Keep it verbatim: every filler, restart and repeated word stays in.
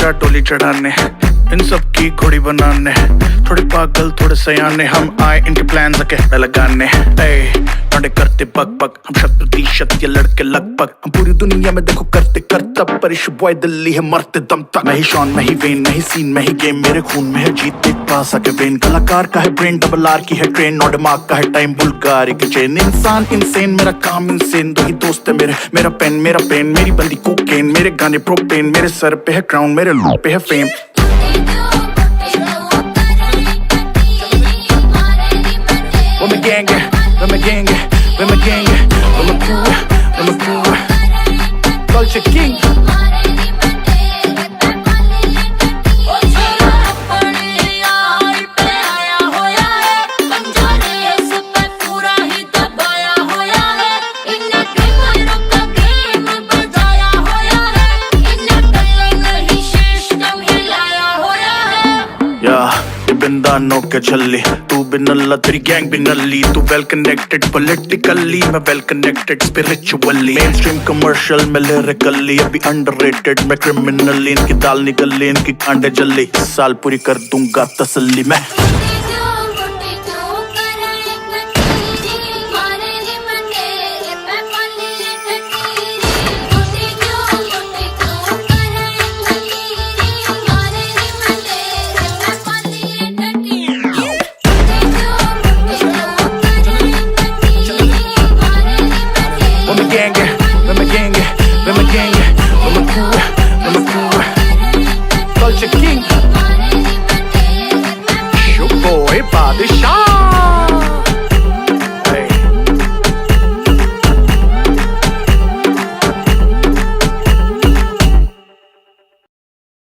आजा डोली चढ़ाने, इन सब की घोड़ी बनाने, थोड़े पागल थोड़े सयाने, हम आए इनके प्लान के लगाने। लौंडे करते बक बक, हम शत प्रतिशत ये लड़के लगभग, हम पूरी दुनिया में देखो करते करतब, पर इस बॉय दिल्ली है मरते दम तक। मैं ही शॉन मैं ही वेन मैं ही सीन मैं ही गेम, मेरे खून में है जीत एक पास आके वेन। कलाकार का है ब्रेन, डबल आर की है ट्रेन, नौ दिमाग का है टाइम, बुल्गारी के चेन। इंसान इंसेन, मेरा काम इंसेन, दो ही दोस्त है मेरे, मेरा पेन मेरा पेन, मेरी बंदी कोकेन, मेरे गाने प्रोपेन, मेरे सर पे है क्राउन, मेरे मुंह पे है fame. We're my gang, we're my gang, we're my gang, we're my crew, we're my crew. Culture King. बिंदा नो के छल्ली, तू भी नल्ला तेरी गैंग भी नल्ली, तू वेल कनेक्टेड पॉलिटिकली, मैं well connected spiritually, mainstream commercial में लिरिकली, अभी अंडररेटेड मैं क्रिमिनली, इनकी दाल निकली इनकी कांडे जल्ली, साल पूरी कर दूंगा तसल्ली मैं। Culture King, your boy Bobby Shaw.